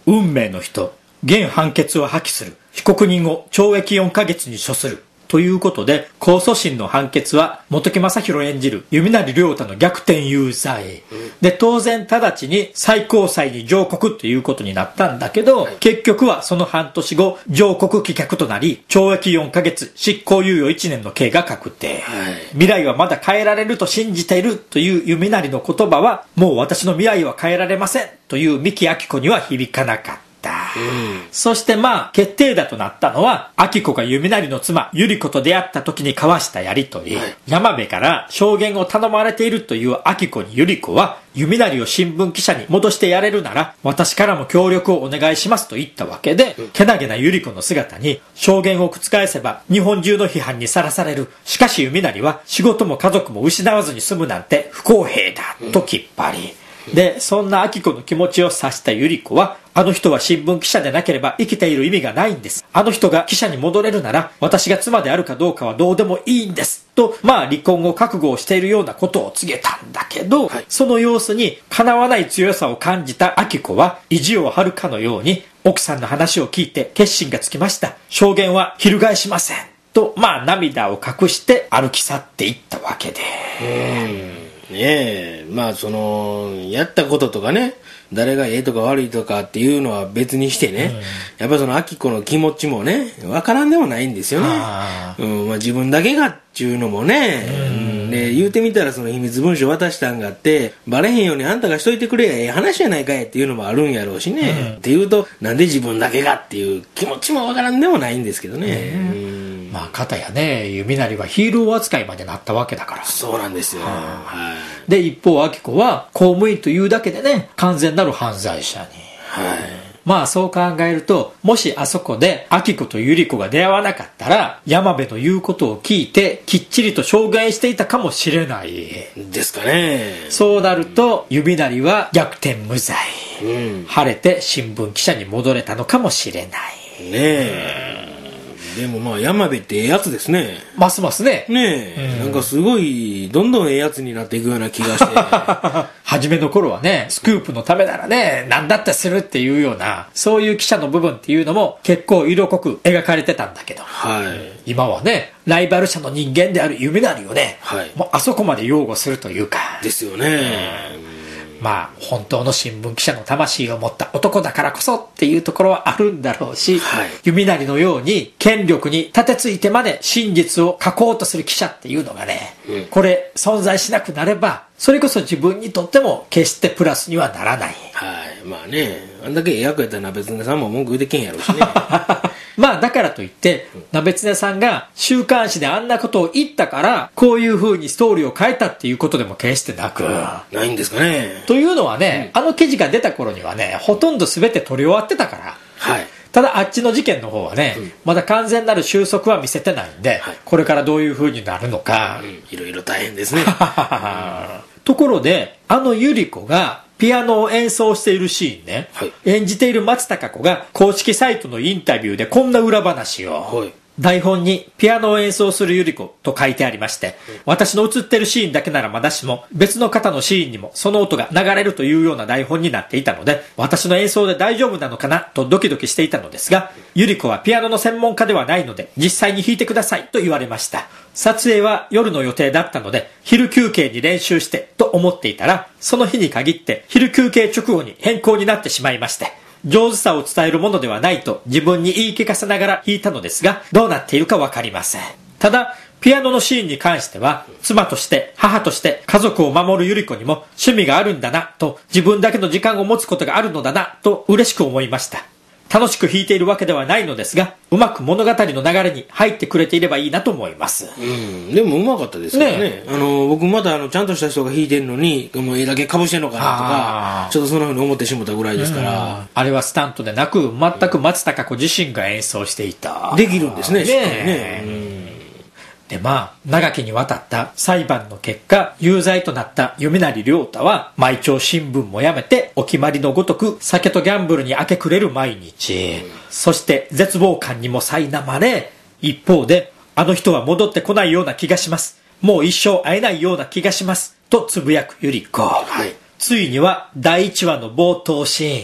運命の人、現判決を破棄する。被告人を懲役4ヶ月に処する。ということで、控訴審の判決は、本木雅弘演じる弓成亮太の逆転有罪。で、当然直ちに最高裁に上告ということになったんだけど、結局はその半年後、上告棄却となり、懲役4ヶ月、執行猶予1年の刑が確定。未来はまだ変えられると信じているという弓成の言葉は、もう私の未来は変えられませんという三木明子には響かなかった。そして決定打となったのは、明子が弓成の妻百合子と出会った時に交わしたやりとり、山部から証言を頼まれているという明子に百合子は、弓成を新聞記者に戻してやれるなら私からも協力をお願いしますと言ったわけで、けなげな百合子の姿に、証言を覆せば日本中の批判にさらされる、しかし弓成は仕事も家族も失わずに済むなんて不公平だときっぱりで、そんな明子の気持ちを察した百合子は、あの人は新聞記者でなければ生きている意味がないんです。あの人が記者に戻れるなら、私が妻であるかどうかはどうでもいいんです。と、離婚を覚悟をしているようなことを告げたんだけど、その様子に叶わない強さを感じた明子は、意地を張るかのように、奥さんの話を聞いて決心がつきました。証言は翻しません。と、涙を隠して歩き去っていったわけで。 ねえ、やったこととかね、誰がええとか悪いとかっていうのは別にしてね、やっぱその明子の気持ちもね、わからんでもないんですよね。自分だけがっていうのもね、で言うてみたらその秘密文書渡したんがあって、バレへんようにあんたがしといてくれやええ話やないかいっていうのもあるんやろうしね、っていうと、なんで自分だけがっていう気持ちもわからんでもないんですけどね。 片やね、弓成はヒーロー扱いまでなったわけだから。 そうなんですよ。 で、一方、明子は公務員というだけでね、完全なる犯罪者に。そう考えると、もしあそこで明子と百合子が出会わなかったら、山部の言うことを聞いてきっちりと証言していたかもしれないですかね。 そうなると弓成は逆転無罪、晴れて新聞記者に戻れたのかもしれないねえ。でも山部ってええやつですね。 ますますね。 ねえ、なんかすごいどんどんええやつになっていくような気がして初めの頃はね、スクープのためならね、何だってするっていうような、そういう記者の部分っていうのも結構色濃く描かれてたんだけど、今はね、ライバル社の人間である弓成をね、もうあそこまで擁護するというかですよね。 本当の新聞記者の魂を持った男だからこそっていうところはあるんだろうし、弓成のように権力に立てついてまで真実を書こうとする記者っていうのがね、これ存在しなくなれば、それこそ自分にとっても決してプラスにはならない。 あんだけええ役やったら鍋常さんも文句言うてけんやろうしねだからといって鍋常さんが週刊誌であんなことを言ったからこういう風にストーリーを変えたっていうことでも決してなく、 ないんですかね。 というのはね、あの記事が出た頃にはね、ほとんど全て取り終わってたから、ただあっちの事件の方はね、まだ完全なる収束は見せてないんで、これからどういう風になるのか、 いろいろ大変ですねところで百合子がピアノを演奏しているシーンね、演じている松たか子が公式サイトのインタビューでこんな裏話を、台本にピアノを演奏する百合子と書いてありまして、私の映ってるシーンだけならまだしも別の方のシーンにもその音が流れるというような台本になっていたので、私の演奏で大丈夫なのかなとドキドキしていたのですが、百合子はピアノの専門家ではないので実際に弾いてくださいと言われました。撮影は夜の予定だったので昼休憩に練習してと思っていたら、その日に限って昼休憩直後に変更になってしまいまして、上手さを伝えるものではないと自分に言い聞かせながら弾いたのですが、どうなっているかわかりません。ただピアノのシーンに関しては、妻として母として家族を守る百合子にも趣味があるんだなと、自分だけの時間を持つことがあるのだなと嬉しく思いました。楽しく弾いているわけではないのですが、うまく物語の流れに入ってくれていればいいなと思います。 でもうまかったですよね。僕まだちゃんとした人が弾いてるのに、もう絵だけかぶしてんのかなとか、ちょっとそんな風に思ってしまったぐらいですから。 あれはスタントでなく、全く松たか子自身が演奏していた。 できるんですね、しっかりね。 で長きにわたった裁判の結果、有罪となった弓成亮太は毎朝新聞もやめてお決まりのごとく酒とギャンブルに明け暮れる毎日、そして絶望感にも苛まれ、一方であの人は戻ってこないような気がします、もう一生会えないような気がしますとつぶやく百合子、ついには第1話の冒頭シーン、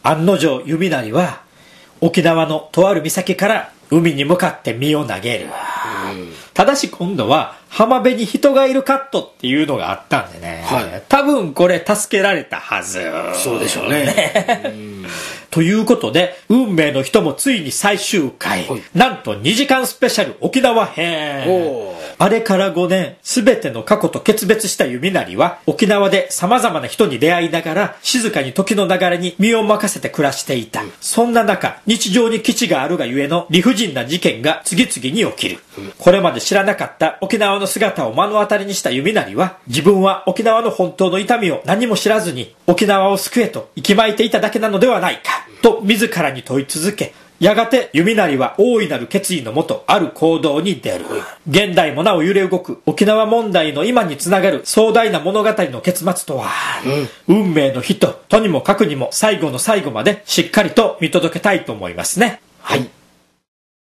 案の定弓成は沖縄のとある岬から海に向かって身を投げる、ただし今度は浜辺に人がいるカットっていうのがあったんでね、多分これ助けられたはず。 そうでしょうね。 ということで運命の人もついに最終回、なんと2時間スペシャル沖縄編。あれから5年、すべての過去と決別した弓成は沖縄で様々な人に出会いながら静かに時の流れに身を任せて暮らしていた、そんな中日常に基地があるがゆえの理不尽な事件が次々に起きる、これまで知らなかった沖縄の姿を目の当たりにした弓成は自分は沖縄の本当の痛みを何も知らずに沖縄を救えと息巻いていただけなのではないかと自らに問い続け、やがて弓成は大いなる決意のもとある行動に出る。現代もなお揺れ動く沖縄問題の今につながる壮大な物語の結末とは、運命の人とにもかくにも最後の最後までしっかりと見届けたいと思いますね。はい。